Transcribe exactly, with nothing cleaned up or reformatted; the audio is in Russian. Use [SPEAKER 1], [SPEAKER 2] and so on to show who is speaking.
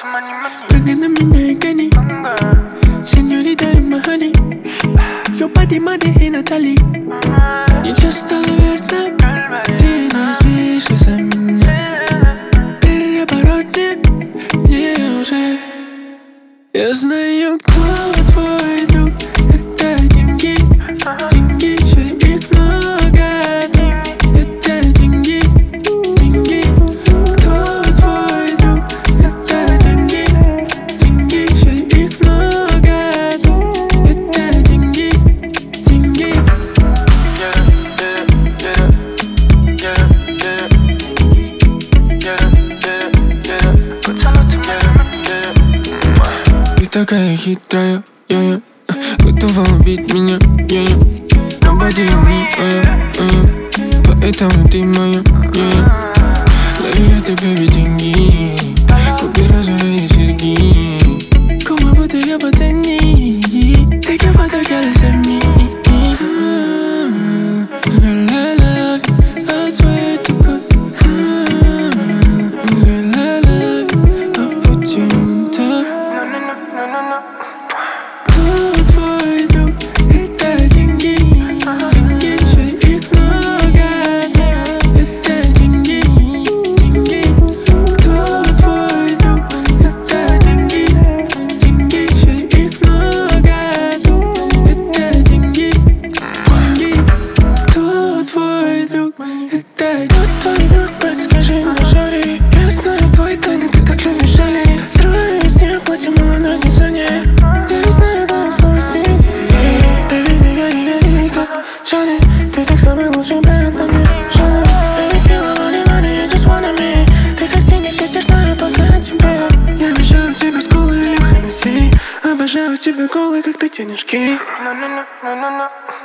[SPEAKER 1] Прыгай на меня и гони, сеньорита Римахани. Yo pa' ti, Madi и Натали. Ничего стало верно, ты не спишься меня. Переворотни мне уже. Я знаю, кто твой друг. Это деньги, деньги, шари их много. Это деньги, деньги. Кто твой друг? Это деньги, деньги, шари их много. Это деньги, деньги. Ты такая хитрая, я-я, готова убить меня, я-я. Nobody me, я-я, поэтому ты моя, я-я. Лови это, baby, деньги, купи розовые серьги. Como botella по цене, take a photo, girl, send me. Girl, I love you, I swear to God. Girl, I love you, I'll put you on top. Кто твой друг? Это деньги, деньги, шари их много. Это деньги, деньги. Кто твой друг? Это деньги, деньги, шари их много. Это деньги, деньги. Кто твой друг? Это кто твой друг? Подскажи мне, шари. Я знаю твои тайны, ты так любишь жалеть. Срываюсь с неба, темно на дизайне. Я не знаю твоих слабостей. Baby, ты гори, гори, как Шани. Ты так самый лучший бренд на мне, Шани. Baby, feel money, money, you just wanna me. Ты как деньги, все теперь знаю только о тебе. Я обожаю тебя с колой или Хеннесси. Обожаю тебя голой, как ты денежки.